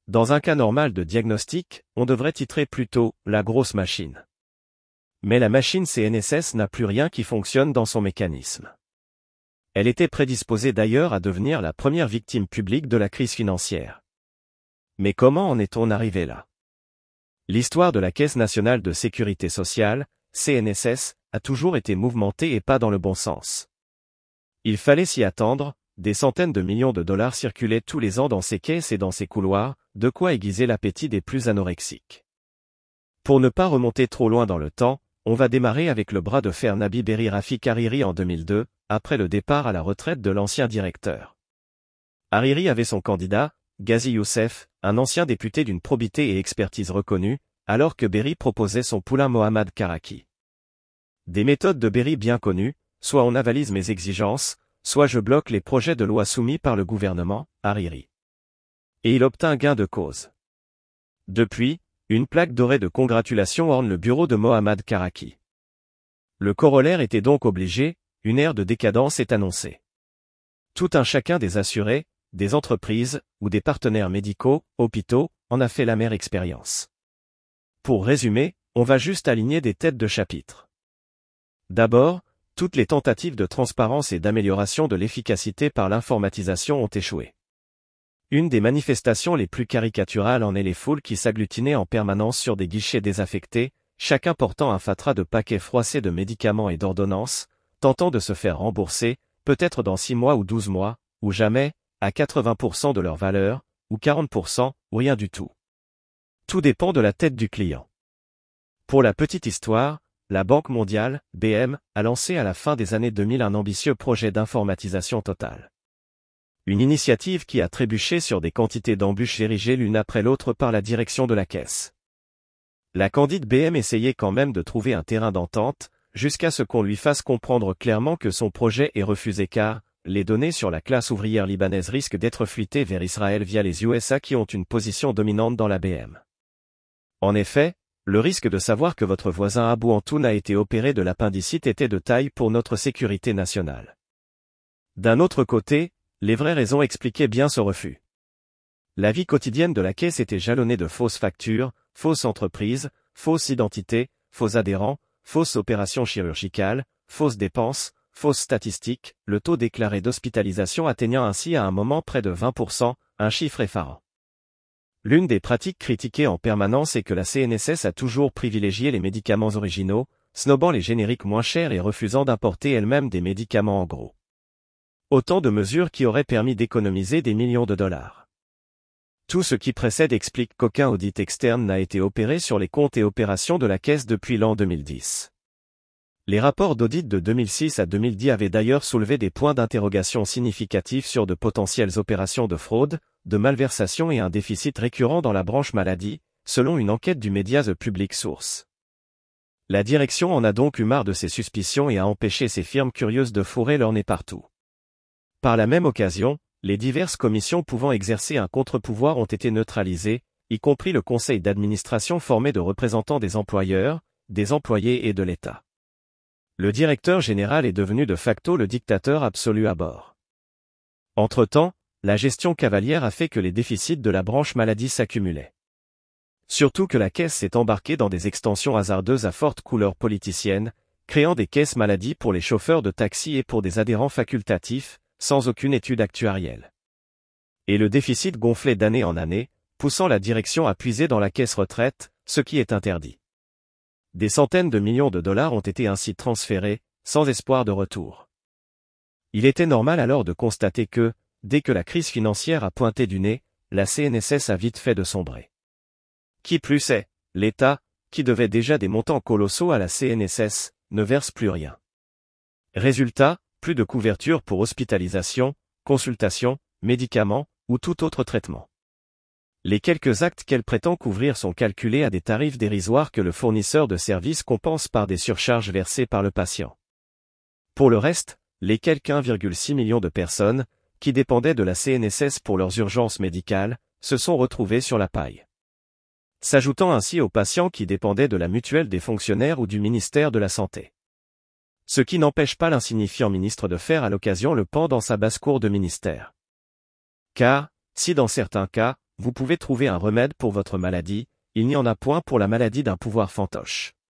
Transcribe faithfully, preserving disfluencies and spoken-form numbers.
Dans un cas normal de diagnostic, on devrait titrer plutôt « la grosse machine ». Mais la machine C N S S n'a plus rien qui fonctionne dans son mécanisme. Elle était prédisposée d'ailleurs à devenir la première victime publique de la crise financière. Mais comment en est-on arrivé là? L'histoire de la Caisse nationale de sécurité sociale, C N S S, a toujours été mouvementée et pas dans le bon sens. Il fallait s'y attendre, des centaines de millions de dollars circulaient tous les ans dans ses caisses et dans ses couloirs, de quoi aiguiser l'appétit des plus anorexiques. Pour ne pas remonter trop loin dans le temps, on va démarrer avec le bras de fer Nabi Berri Rafik Hariri en deux mille deux, après le départ à la retraite de l'ancien directeur. Hariri avait son candidat, Ghazi Youssef, un ancien député d'une probité et expertise reconnue, alors que Berri proposait son poulain Mohammad Karaki. Des méthodes de Berri bien connues, soit on avalise mes exigences, soit je bloque les projets de loi soumis par le gouvernement, Hariri. Et il obtint gain de cause. Depuis, une plaque dorée de congratulations orne le bureau de Mohammad Karaki. Le corollaire était donc obligé, une ère de décadence est annoncée. Tout un chacun des assurés, des entreprises, ou des partenaires médicaux, hôpitaux, en a fait l'amère expérience. Pour résumer, on va juste aligner des têtes de chapitre. D'abord, toutes les tentatives de transparence et d'amélioration de l'efficacité par l'informatisation ont échoué. Une des manifestations les plus caricaturales en est les foules qui s'agglutinaient en permanence sur des guichets désaffectés, chacun portant un fatras de paquets froissés de médicaments et d'ordonnances, tentant de se faire rembourser, peut-être dans six mois ou douze mois, ou jamais, à quatre-vingts pour cent de leur valeur, ou quarante pour cent, ou rien du tout. Tout dépend de la tête du client. Pour la petite histoire, la Banque mondiale, B M, a lancé à la fin des années deux mille un ambitieux projet d'informatisation totale. Une initiative qui a trébuché sur des quantités d'embûches érigées l'une après l'autre par la direction de la caisse. La candide B M essayait quand même de trouver un terrain d'entente, jusqu'à ce qu'on lui fasse comprendre clairement que son projet est refusé car, les données sur la classe ouvrière libanaise risquent d'être fuitées vers Israël via les U S A qui ont une position dominante dans la B M. En effet, le risque de savoir que votre voisin Abou Antoun a été opéré de l'appendicite était de taille pour notre sécurité nationale. D'un autre côté, les vraies raisons expliquaient bien ce refus. La vie quotidienne de la caisse était jalonnée de fausses factures, fausses entreprises, fausses identités, faux adhérents, fausses opérations chirurgicales, fausses dépenses, fausses statistiques, le taux déclaré d'hospitalisation atteignant ainsi à un moment près de vingt pour cent, un chiffre effarant. L'une des pratiques critiquées en permanence est que la C N S S a toujours privilégié les médicaments originaux, snobant les génériques moins chers et refusant d'importer elle-même des médicaments en gros. Autant de mesures qui auraient permis d'économiser des millions de dollars. Tout ce qui précède explique qu'aucun audit externe n'a été opéré sur les comptes et opérations de la caisse depuis l'an deux mille dix. Les rapports d'audit de deux mille six à deux mille dix avaient d'ailleurs soulevé des points d'interrogation significatifs sur de potentielles opérations de fraude, de malversation et un déficit récurrent dans la branche maladie, selon une enquête du média The Public Source. La direction en a donc eu marre de ces suspicions et a empêché ces firmes curieuses de fourrer leur nez partout. Par la même occasion, les diverses commissions pouvant exercer un contre-pouvoir ont été neutralisées, y compris le conseil d'administration formé de représentants des employeurs, des employés et de l'État. Le directeur général est devenu de facto le dictateur absolu à bord. Entre-temps, la gestion cavalière a fait que les déficits de la branche maladie s'accumulaient. Surtout que la caisse s'est embarquée dans des extensions hasardeuses à forte couleur politicienne, créant des caisses maladie pour les chauffeurs de taxi et pour des adhérents facultatifs, sans aucune étude actuarielle. Et le déficit gonflait d'année en année, poussant la direction à puiser dans la caisse retraite, ce qui est interdit. Des centaines de millions de dollars ont été ainsi transférés, sans espoir de retour. Il était normal alors de constater que, dès que la crise financière a pointé du nez, la C N S S a vite fait de sombrer. Qui plus est, l'État, qui devait déjà des montants colossaux à la C N S S, ne verse plus rien. Résultat, plus de couverture pour hospitalisation, consultation, médicaments, ou tout autre traitement. Les quelques actes qu'elle prétend couvrir sont calculés à des tarifs dérisoires que le fournisseur de services compense par des surcharges versées par le patient. Pour le reste, les quelque un virgule six million de personnes, qui dépendaient de la C N S S pour leurs urgences médicales, se sont retrouvées sur la paille. S'ajoutant ainsi aux patients qui dépendaient de la mutuelle des fonctionnaires ou du ministère de la Santé. Ce qui n'empêche pas l'insignifiant ministre de faire à l'occasion le pan dans sa basse-cour de ministère. Car, si dans certains cas, Vous pouvez trouver un remède pour votre maladie, il n'y en a point pour la maladie d'un pouvoir fantoche.